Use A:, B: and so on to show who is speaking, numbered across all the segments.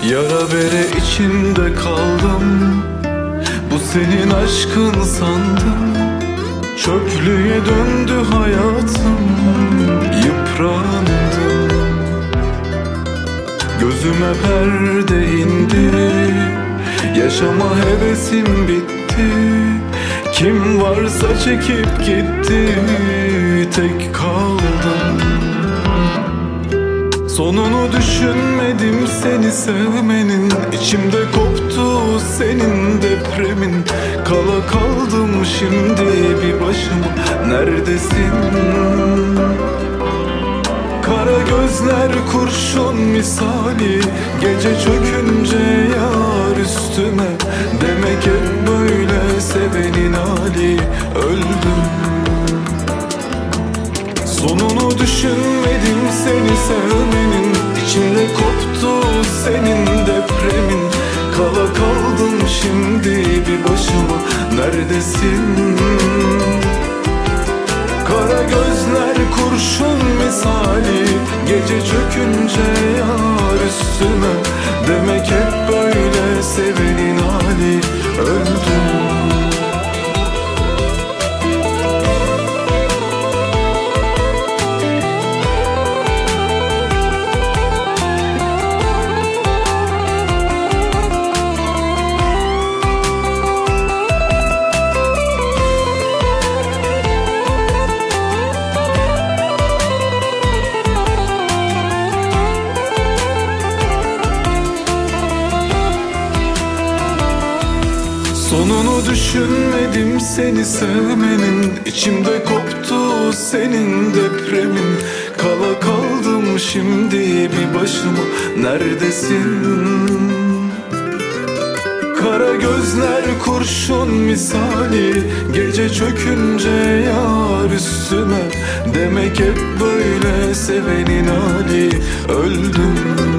A: Yara bere içinde kaldım, bu senin aşkın sandım. Çöplüğe döndü hayatım, yıprandım. Gözüme perde indi, yaşama hevesim bitti. Kim varsa çekip gitti, tek kaldım. Sonunu düşünmedim seni sevmenin, İçimde koptu senin depremin. Kala kaldım şimdi bir başıma, neredesin? Kara gözler kurşun misali, gece çökünce yar üstüme. Demek hep böyle sevenin hali, öldüm. Sonunu düşünmedim seni sevmenin, İçimde koptu senin depremin. Kala kaldım şimdi bir başıma, neredesin? Kara gözler kurşun misali, gece çökünce yar üstüme. Demek hep böyle sevenin hali, öldüm. Sonunu düşünmedim seni sevmenin, İçimde koptu senin depremin. Kala kaldım şimdi bir başıma, neredesin? Kara gözler kurşun misali, gece çökünce yar üstüme. Demek hep böyle sevenin hali, öldüm.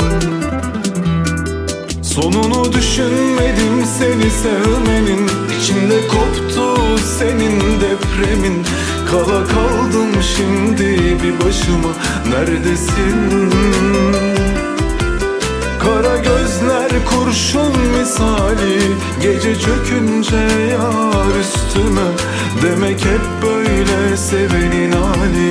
A: Sonunu düşünmedim seni sevmenin, İçimde koptu senin depremin. Kala kaldım şimdi bir başıma, neredesin? Kara gözler kurşun misali, gece çökünce yar üstüme. Demek hep böyle sevenin hali,